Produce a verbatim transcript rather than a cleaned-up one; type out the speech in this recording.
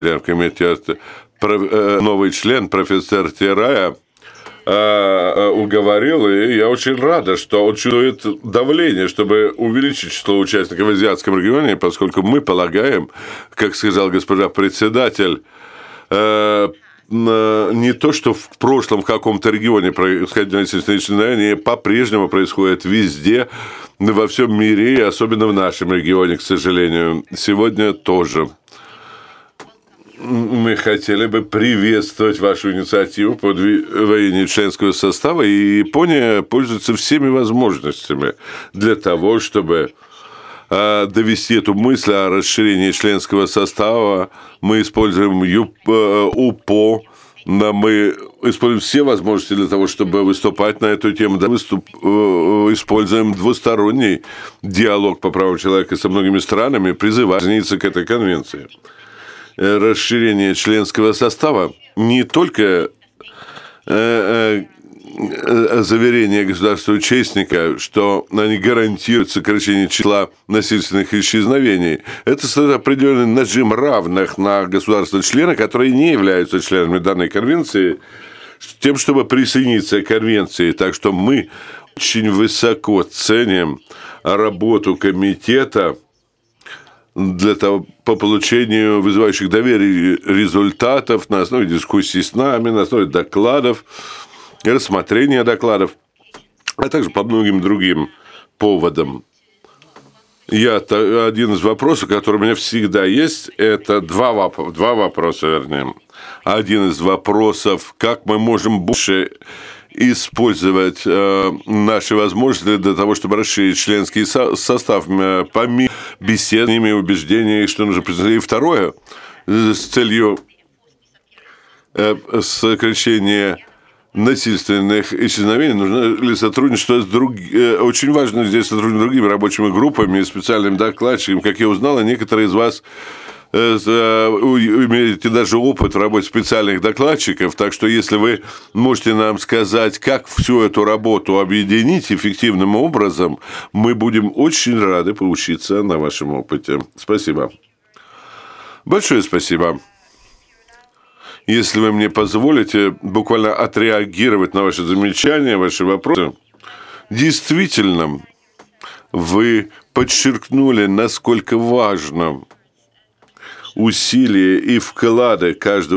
комитета, новый член, профессор Терая, уговорил, и я очень рада, что он чувствует давление, чтобы увеличить число участников в азиатском регионе, поскольку мы полагаем, как сказал госпожа председатель, не то, что в прошлом в каком-то регионе происходили насильственные исчезновения, по-прежнему происходит везде, во всем мире, и особенно в нашем регионе, к сожалению. Сегодня тоже. Мы хотели бы приветствовать вашу инициативу по удвоению членского состава, и Япония пользуется всеми возможностями для того, чтобы довести эту мысль о расширении членского состава. Мы используем УПО, мы используем все возможности для того, чтобы выступать на эту тему. Да, выступ... Используем двусторонний диалог по правам человека со многими странами, призывая присоединиться к этой конвенции. Расширение членского состава не только заверение государства-участника, что они гарантируют сокращение числа насильственных исчезновений. Это создает определенный нажим равных на государства-члены, которые не являются членами данной конвенции, тем, чтобы присоединиться к конвенции. Так что мы очень высоко ценим работу комитета для того, по получению вызывающих доверие результатов на основе дискуссий с нами, на основе докладов, рассмотрения докладов, а также по многим другим поводам. Я, один из вопросов, который у меня всегда есть, это два, воп- два вопроса, вернее. Один из вопросов, как мы можем больше использовать э, наши возможности для того, чтобы расширить членский со- состав, э, помимо бесед, убеждений, что нужно признать. И второе, с целью э, сокращения насильственных исчезновений, нужно ли сотрудничество с другими, очень важно здесь сотрудничать с другими рабочими группами и специальными докладчиками. Как я узнал, некоторые из вас имеете даже опыт в работе специальных докладчиков, так что если вы можете нам сказать, как всю эту работу объединить эффективным образом, мы будем очень рады поучиться на вашем опыте. Спасибо. Большое спасибо. Если вы мне позволите буквально отреагировать на ваши замечания, ваши вопросы. Действительно, вы подчеркнули, насколько важно усилия и вклады каждого